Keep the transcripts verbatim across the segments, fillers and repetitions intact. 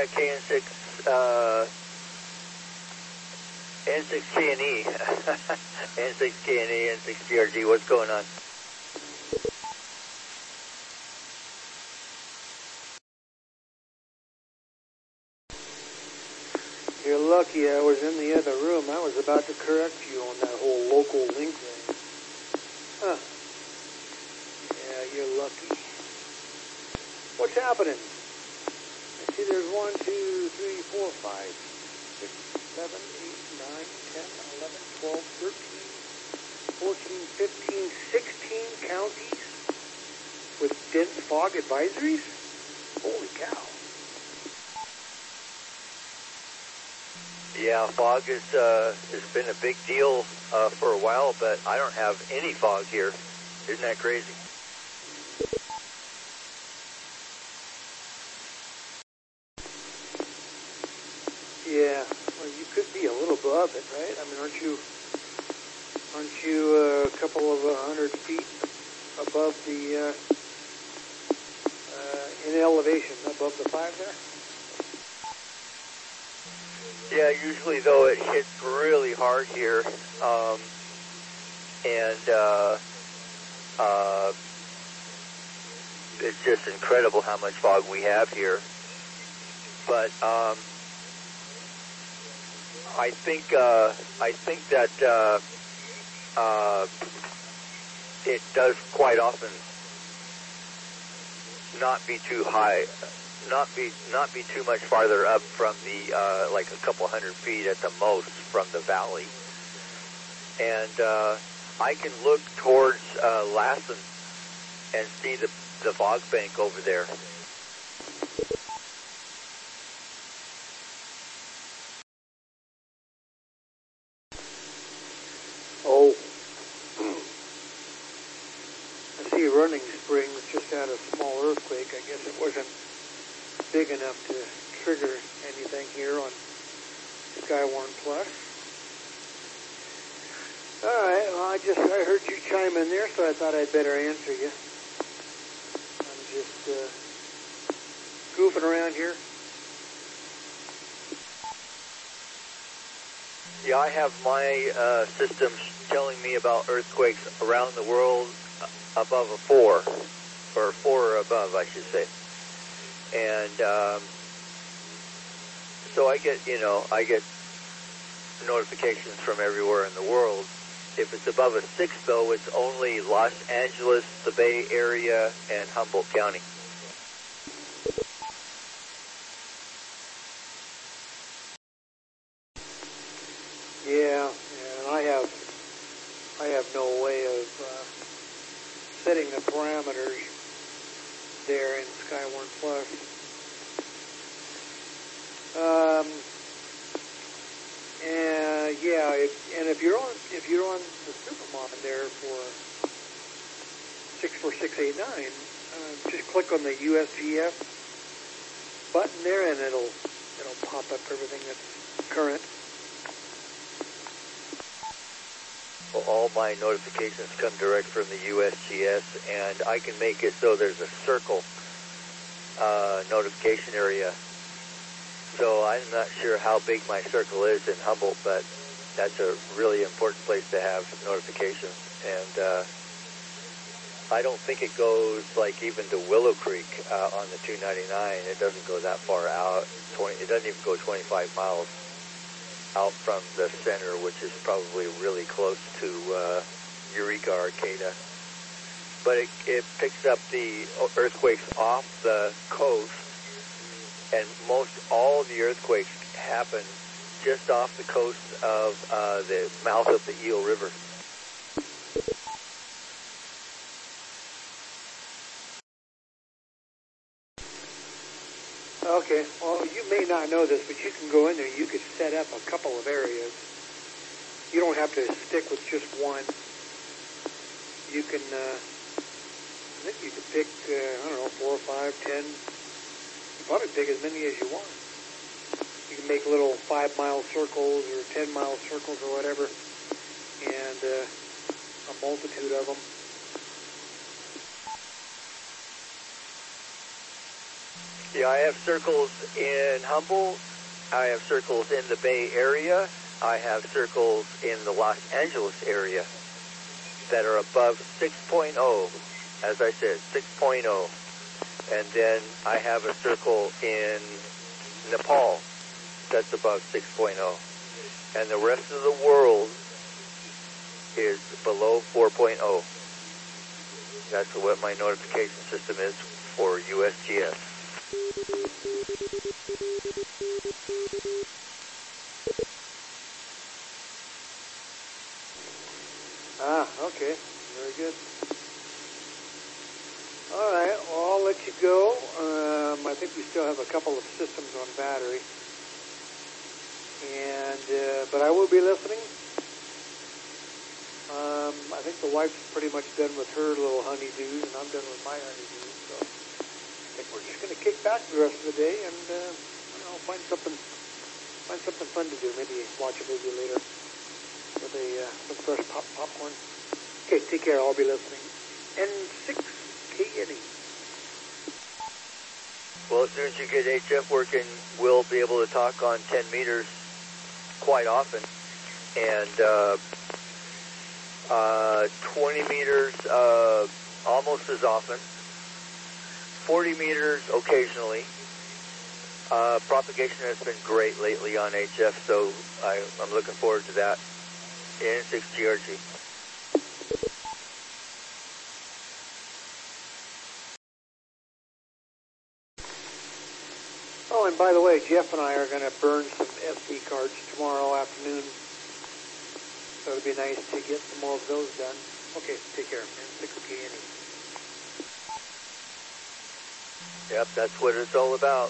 Yeah, K N six, uh, N six K N E, N six K N E, N six G R G, what's going on? You're lucky I was in the other room. I was about to correct you on that whole local link thing. Huh. Yeah, you're lucky. What's happening? I see there's one, two, three, four, five, six, seven, eight, nine, ten, eleven, twelve, thirteen, fourteen, fifteen, sixteen counties with dense fog advisories? Holy cow. Yeah, fog is, uh, has been a big deal uh, for a while, but I don't have any fog here. Isn't that crazy? Yeah, well, you could be a little above it, right? I mean, aren't you, aren't you uh, a couple of uh, hundred feet above the, uh, uh, in elevation, above the five there? Yeah, usually though it hits really hard here, um, and uh, uh, it's just incredible how much fog we have here. But um, I think uh, I think that uh, uh, it does quite often not be too high. Not be not be too much farther up from the uh, like a couple hundred feet at the most from the valley, and uh, I can look towards uh, Lassen and see the the fog bank over there. Oh, I see Running Springs just had a small earthquake. I guess it wasn't big enough to trigger anything here on Skywarn Plus. All right, well, I just I heard you chime in there, so I thought I'd better answer you. I'm just uh, goofing around here. Yeah, I have my uh, systems telling me about earthquakes around the world above a four, or four or above, I should say. And um, so I get, you know, I get notifications from everywhere in the world. If it's above a six, though, it's only Los Angeles, the Bay Area, and Humboldt County. Yeah, and I have I have no way of uh, setting the parameters there in Skywarn Plus. Um, and yeah, if, and if you're on if you're on the Supermon there for six four six eight nine, uh, just click on the U S G S button there, and it'll it'll pop up everything that's current. Well, all my notifications come direct from the U S G S, and I can make it so there's a circle uh, notification area. So I'm not sure how big my circle is in Humboldt, but that's a really important place to have notifications. And uh, I don't think it goes like even to Willow Creek uh, on the two ninety-nine. It doesn't go that far out. twenty, it doesn't even go twenty-five miles out from the center, which is probably really close to uh, Eureka, Arcata. But it, it picks up the earthquakes off the coast, and most all the earthquakes happen just off the coast of uh, the mouth of the Eel River. Okay, well, you may not know this, but you can go in there. You could set up a couple of areas. You don't have to stick with just one. You can, uh, I think you could pick, uh, I don't know, four or five, ten. You can probably pick as many as you want. You can make little five-mile circles or ten-mile circles or whatever, and uh, a multitude of them. Yeah, I have circles in Humboldt. I have circles in the Bay Area. I have circles in the Los Angeles area that are above six point oh. As I said, six point oh. And then I have a circle in Nepal that's above six point oh. And the rest of the world is below four point oh. That's what my notification system is for U S G S. Ah, okay. Very good. All right, well, I'll let you go. Um, I think we still have a couple of systems on battery. And, uh, but I will be listening. Um, I think the wife's pretty much done with her little honeydews, and I'm done with my honeydews. So I think we're just going to kick back the rest of the day and, uh, I don't know, find something, find something fun to do. Maybe watch a movie later with a, uh, with fresh pop popcorn. Okay, take care. I'll be listening. N six K N E. Well, as soon as you get H F working, we'll be able to talk on ten meters quite often. And, uh, Uh, twenty meters, uh, almost as often. forty meters occasionally. Uh, propagation has been great lately on H F, so I, I'm looking forward to that. N six G R G. Oh, and by the way, Jeff and I are going to burn some S D cards tomorrow afternoon. So it'd be nice to get some more of those done. Okay, take care. N six K N E. Yep, that's what it's all about.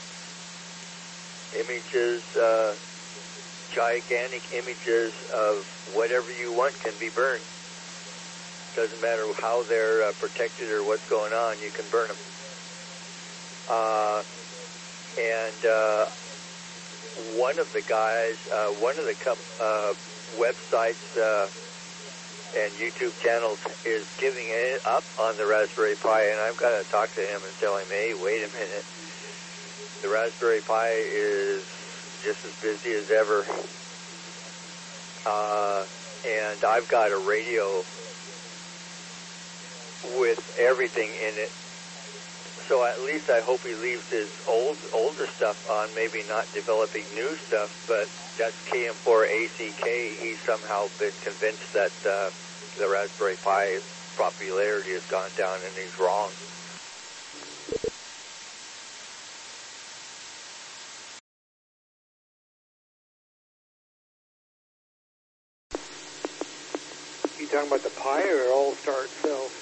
Images, uh, gigantic images of whatever you want can be burned. Doesn't matter how they're uh, protected or what's going on, you can burn them. Uh, and uh, one of the guys, uh, one of the com- uh, websites uh, and YouTube channels is giving it up on the Raspberry Pi, and I've got to talk to him and tell him, hey, wait a minute. The Raspberry Pi is just as busy as ever. Uh, and I've got a radio with everything in it. So at least I hope he leaves his old older stuff on, maybe not developing new stuff, but that's K M four A C K. He's somehow been convinced that uh, the Raspberry Pi popularity has gone down, and he's wrong. You talking about the Pi or All-Star itself?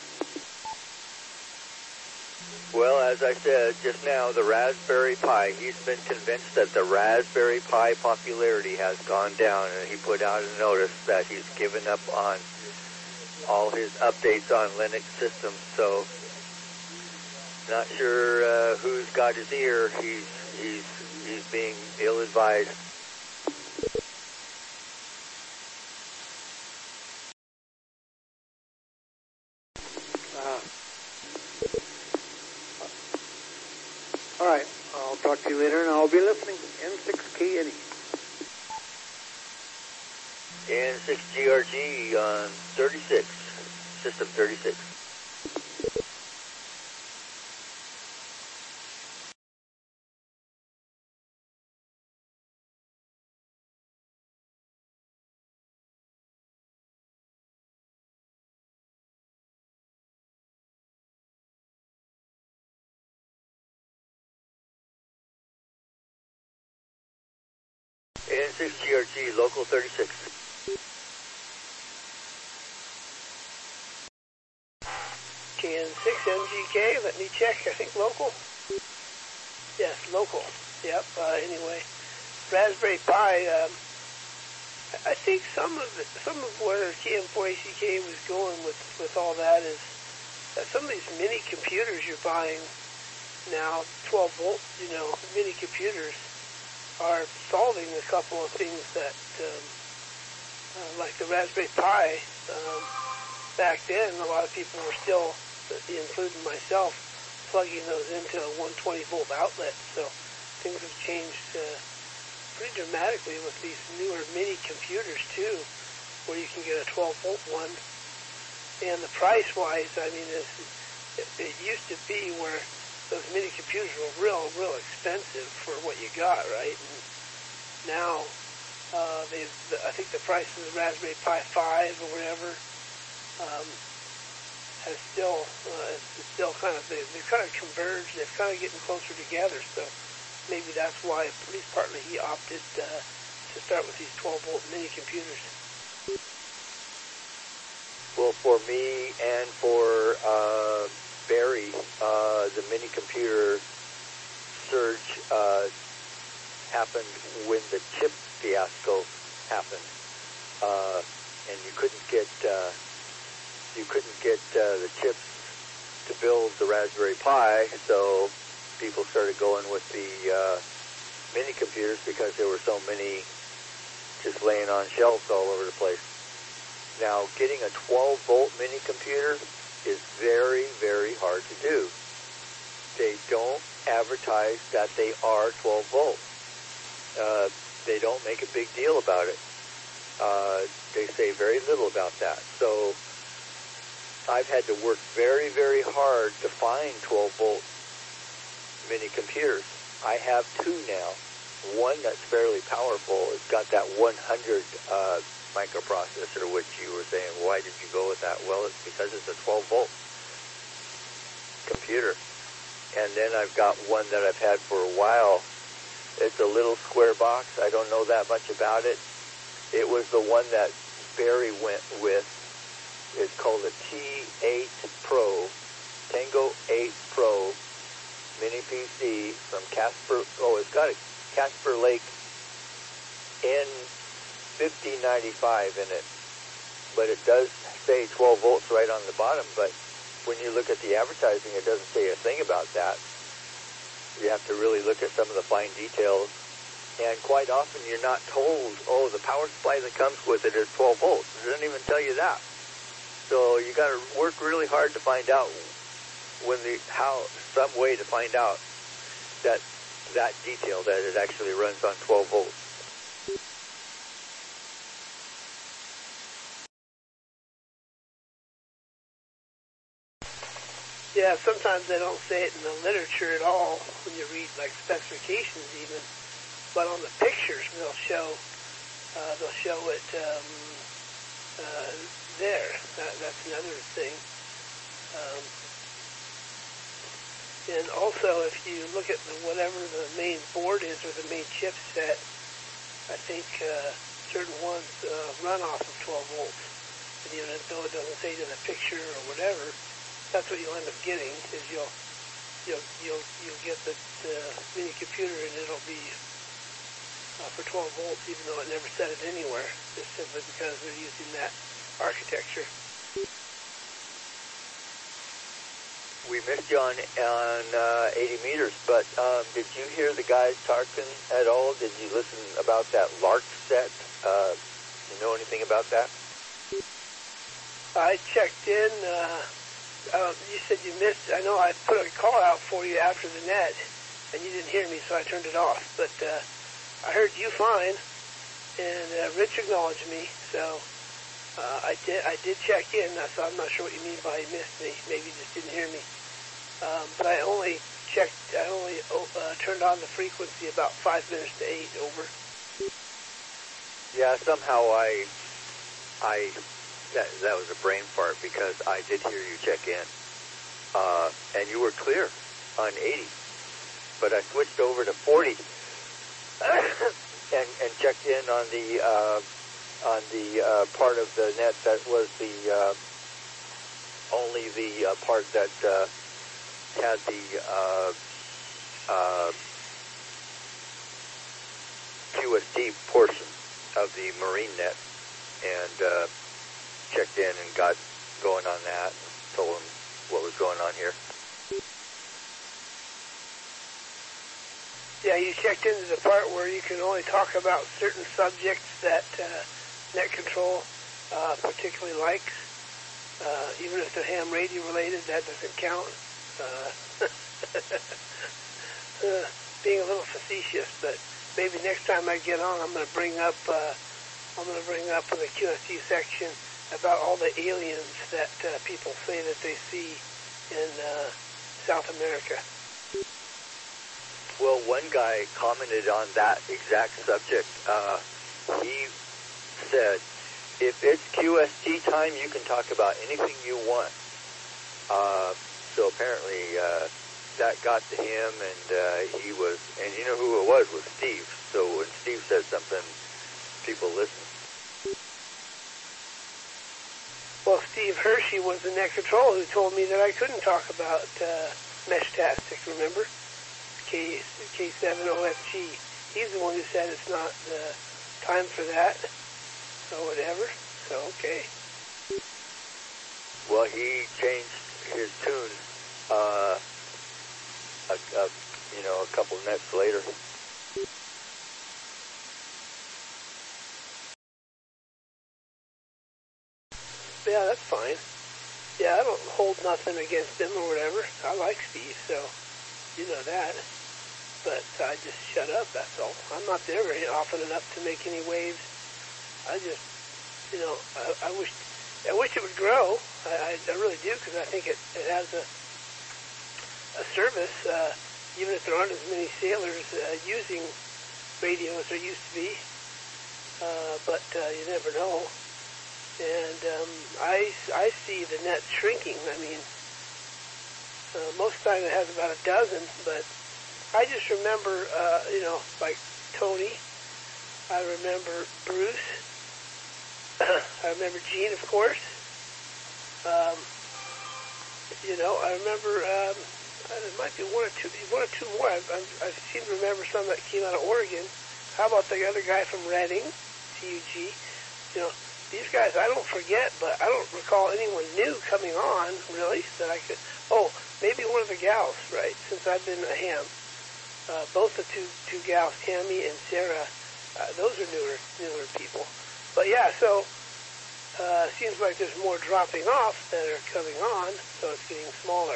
Well, as I said just now, the Raspberry Pi, he's been convinced that the Raspberry Pi popularity has gone down, and he put out a notice that he's given up on all his updates on Linux systems. So, not sure uh, who's got his ear. He's he's he's being ill-advised. Uh, all right, I'll talk to you later, and I'll be listening. N six K N E. N six G R G on thirty-six, system thirty-six. N six G R G, local thirty-six. K N six M G K, let me check, I think local. Yes, local. Yep, uh, anyway. Raspberry Pi, um, I think some of the, some of where K M four A C K was going with, with all that is that some of these mini computers you're buying now, twelve volt, you know, mini computers, are solving a couple of things that, um, uh, like the Raspberry Pi, um, back then, a lot of people were still, including myself, plugging those into a one twenty volt outlet. So things have changed uh, pretty dramatically with these newer mini computers too, where you can get a twelve volt one. And the price wise, I mean, it's, it, it used to be where those mini computers were real, real expensive for what you got, right? And now, uh, they, I think the price of the Raspberry Pi five or whatever um, has still, uh, it's still kind of, they, they're kind of converged, they're kind of getting closer together, so maybe that's why, at least partly, he opted uh, to start with these twelve volt mini computers. Well, for me and for uh, Barry, uh, the mini computer surge uh, happened when the chip fiasco happened, uh, and you couldn't get uh, you couldn't get uh, the chips to build the Raspberry Pi, so people started going with the uh, mini computers because there were so many just laying on shelves all over the place. Now, getting a twelve volt mini computer is very, very hard to do. They don't advertise that they are twelve volt. Uh, they don't make a big deal about it. Uh, they say very little about that. So I've had to work very, very hard to find twelve volt mini computers. I have two now. One that's fairly powerful. It's got that one hundred uh, microprocessor, which you were saying, why did you go with that? Well, it's because it's a twelve volt computer. And then I've got one that I've had for a while. It's a little square box. I don't know that much about it. It was the one that Barry went with. It's called a T eight Pro, Tango eight Pro mini P C from Casper. Oh, it's got a Casper Lake N fifty ninety-five in it, but it does say twelve volts right on the bottom, but when you look at the advertising, it doesn't say a thing about that. You have to really look at some of the fine details, and quite often you're not told, oh, the power supply that comes with it is twelve volts. It doesn't even tell you that. So you got to work really hard to find out when the how some way to find out that that detail that it actually runs on twelve volts. Yeah, sometimes they don't say it in the literature at all when you read like specifications even, but on the pictures they'll show uh, they'll show it um, uh, there. That, that's another thing. Um, and also, if you look at the, whatever the main board is or the main chipset, I think uh, certain ones uh, run off of twelve volts. And even though it doesn't say it in the picture or whatever, that's what you'll end up getting. Is you'll you'll you'll you'll get the, the mini computer and it'll be uh, for twelve volts, even though it never said it anywhere, just simply because they're using that architecture. We missed you on, on uh, eighty meters, but um, did you hear the guys talking at all? Did you listen about that LARC set? Uh, you know anything about that? I checked in. Uh, uh, you said you missed. I know I put a call out for you after the net, and you didn't hear me, so I turned it off. But uh, I heard you fine, and uh, Rich acknowledged me, so uh, I did. I did check in. So I'm not sure what you mean by you missed me. Maybe you just didn't hear me. Um, but I only checked. I only uh, turned on the frequency about five minutes to eight. Over. Yeah. Somehow I, I. That, that was a brain fart because I did hear you check in, uh, and you were clear on eighty, but I switched over to forty and, and checked in on the uh, on the uh, part of the net that was the uh, only the uh, part that uh, had the uh, uh, Q S T portion of the marine net, and uh, checked in and got going on that, and told him what was going on here. Yeah, you checked into the part where you can only talk about certain subjects that uh, Net Control uh, particularly likes. Uh, even if they're ham radio related, that doesn't count. Uh, uh, being a little facetious, but maybe next time I get on, I'm going to bring up, uh, I'm going to bring up in the Q S T section about all the aliens that uh, people say that they see in uh, South America. Well, one guy commented on that exact subject. Uh, he said, if it's Q S T time, you can talk about anything you want. Uh, so apparently uh, that got to him, and uh, he was, and you know who it was, was Steve. So when Steve said something, people listen. Well, Steve Hershey was the net control who told me that I couldn't talk about uh, Meshtastic, remember? K, K seven O F G. He's the one who said it's not the time for that, or whatever. So, okay. Well, he changed his tune, uh, a, a, you know, a couple of nets later. Yeah, that's fine. Yeah, I don't hold nothing against him or whatever. I like Steve, so you know that. But I just shut up, that's all. I'm not there very often enough to make any waves. I just, you know, I, I wish I wish it would grow. I, I really do, because I think it, it has a, a service, uh, even if there aren't as many sailors uh, using radio as there used to be. Uh, but uh, you never know. And um, I, I see the net shrinking. I mean, uh, most of the time it has about a dozen, but I just remember, uh, you know, like Tony. I remember Bruce. I remember Gene, of course. Um, you know, I remember, um, there might be one or two, one or two more. I, I, I seem to remember some that came out of Oregon. How about the other guy from Redding, T U G? You know, these guys I don't forget, but I don't recall anyone new coming on, really, that I could, oh, maybe one of the gals, right, since I've been a ham. Uh, both the two two gals, Tammy and Sarah, uh, those are newer newer people. But yeah, so uh, seems like there's more dropping off that are coming on, so it's getting smaller.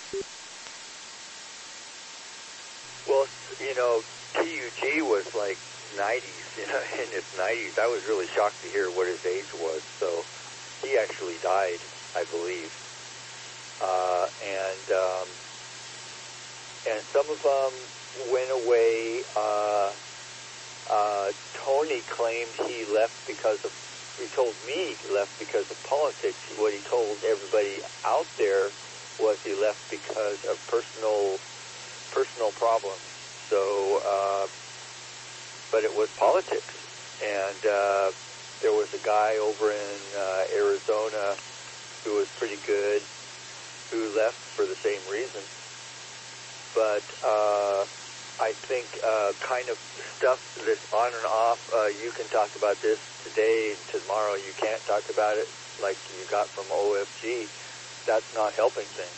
Well, you know, T U G was like nineties, you know, in his nineties. I was really shocked to hear what his age was. So he actually died, I believe. Uh, and um, and some of them went away. Uh, uh, Tony claimed he left because of, he told me he left because of politics. What he told everybody out there was he left because of personal personal problems. So, uh, but it was politics. And uh, there was a guy over in uh, Arizona who was pretty good, who left for the same reason. But uh, I think uh, kind of stuff that's on and off, uh, you can talk about this today and tomorrow you can't talk about it, like you got from O F G. That's not helping things.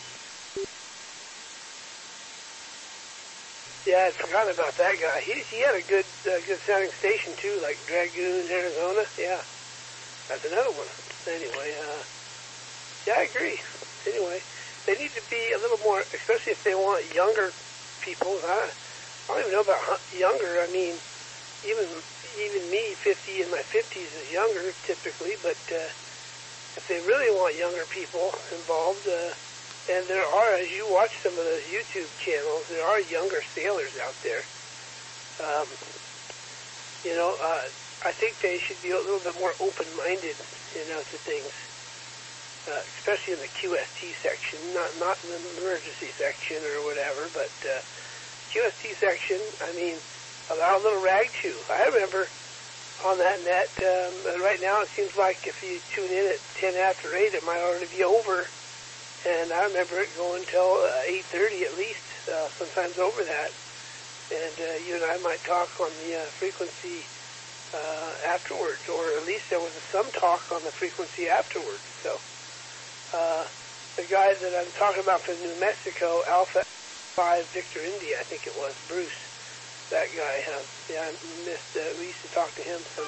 Yeah, I forgot about that guy. He he had a good uh, good sounding station too, like Dragoon, Arizona. Yeah, that's another one. Anyway, uh, yeah, I agree. Anyway, they need to be a little more, especially if they want younger people. I, I don't even know about younger. I mean, even even me, fifty in my fifties is younger typically. But uh, if they really want younger people involved. Uh, And there are, as you watch some of those YouTube channels, there are younger sailors out there. Um, you know, uh, I think they should be a little bit more open-minded, you know, to things, uh, especially in the Q S T section, not not in the emergency section or whatever, but uh, Q S T section, I mean, allow a little rag chew. I remember on that net, um, right now it seems like if you tune in at ten after eight, it might already be over. And I remember it going until uh, eight thirty at least, uh, sometimes over that. And uh, you and I might talk on the uh, frequency uh, afterwards, or at least there was some talk on the frequency afterwards. So uh, the guy that I'm talking about from New Mexico, Alpha five Victor India, I think it was, Bruce, that guy, uh, yeah, I missed, uh, we used to talk to him some